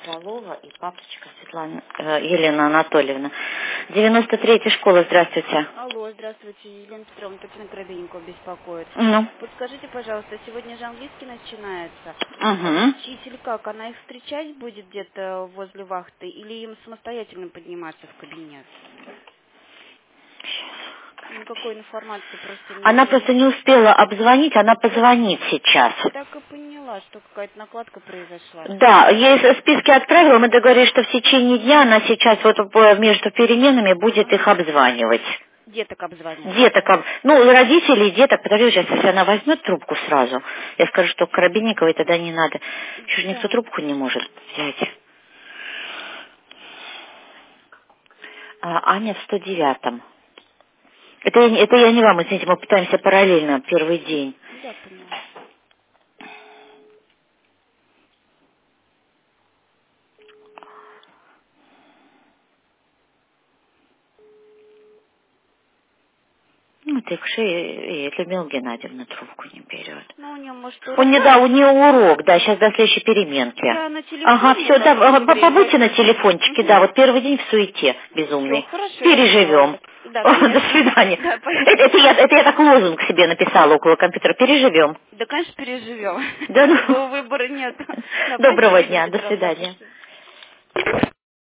Фролова и папочка Светлана, Елена Анатольевна. 93-я школа, здравствуйте. Алло, здравствуйте, Елена Петровна, Татьяна Коробейникова беспокоит. Ну. Подскажите, пожалуйста, сегодня же английский начинается. Угу. Учитель как, она их встречать будет где-то возле вахты или им самостоятельно подниматься в кабинет? Никакой информации просто не Она было. просто не успела обзвонить, она позвонит сейчас. Так и поняла, что какая-то накладка произошла. Да, ей списки отправила, мы договорились, что в течение дня она сейчас вот между переменами будет их обзванивать. Деток обзванивать. Деток, родителей и деток, подожди, сейчас, если она возьмет трубку сразу, я скажу, что Коробейниковой тогда не надо. Чего же никто трубку не может взять? Аня в 109-м. Это я не вам, извините, мы пытаемся параллельно первый день. Я поняла. Так что и Людмила Геннадьевна трубку не берет. Ну, у нее, может, У нее урок, да, сейчас до следующей переменки. Я на телефоне. Ага, все, да, побудьте на телефончике, да, вот первый день в суете безумный. Все, хорошо. Переживем. Да, До свидания. Да, Это я так лозунг себе написала около компьютера. Переживем. Да, конечно, переживем. Да, ну. Другого выбора нет. Да, Доброго спасибо, дня, Елена до Петровна. свидания.